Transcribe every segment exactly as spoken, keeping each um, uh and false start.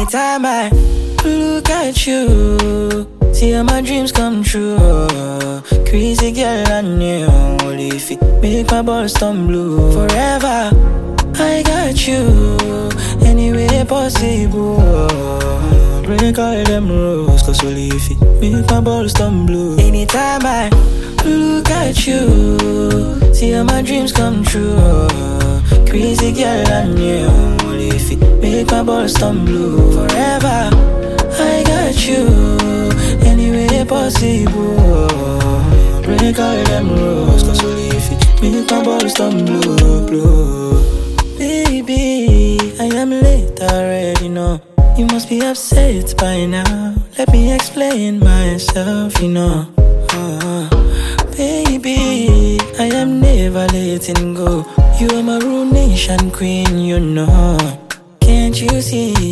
Anytime I look at you, see how my dreams come true. Crazy girl, I knew only if it make my balls stumble. Forever, I got you, any way possible. Break all them rules, cause only if it make my balls stumble. Anytime I look at you, see how my dreams come true. Crazy girl, I knew only if it make my balls stumble. Forever, I got you, any way possible. Break all them rules, cause only if it make my balls stumble. Baby, I am late already, no. You must be upset by now. Let me explain myself, you know. uh, Baby, I am never letting go. You are my ruination queen, you know. Can't you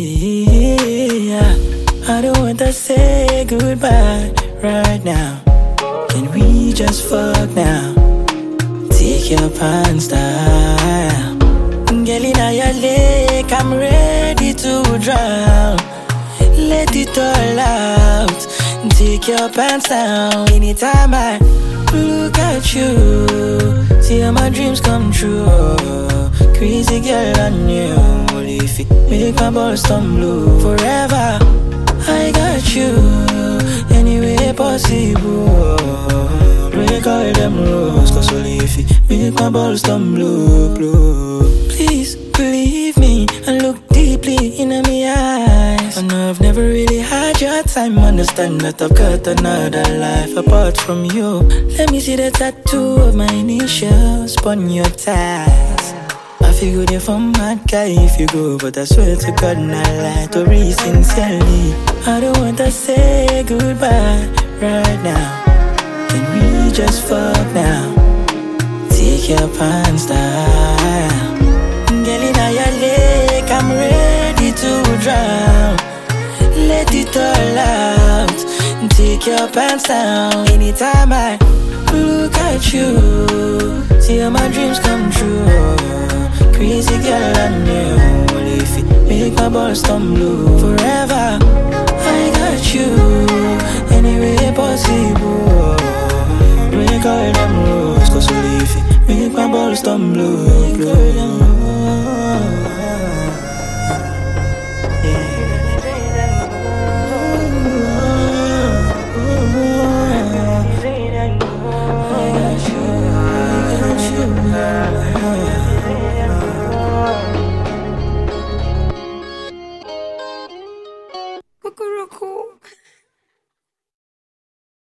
see? I don't want to say goodbye right now. Can we just fuck now? Take your pants down. Girl, in your lake, I'm ready to drown. Let it all out. Take your pants down. Anytime I look at you, see how my dreams come true. Crazy girl, I knew only if it make my balls stumble. Forever, I got you, any way possible. Break all them rules, cause only if it make my balls stumble. Please believe me and look deeply in my eyes. I know I've never really had your time. Understand that I've got another life apart from you. Let me see the tattoo of my initials upon your thighs. I feel good if I'm mad guy if you go, but I swear to God not lie to read sincerely. I don't want to say goodbye right now. Can we just fuck now? Take your pants down. Girl, in your lake, I'm ready to drown. Let it all out. Take your pants down. Anytime I look at you, see how my dreams come true. Crazy girl, I knew only if it make my balls stumble. Forever, I got you, any way possible. Break all them rules, cause only if it make my balls stumble.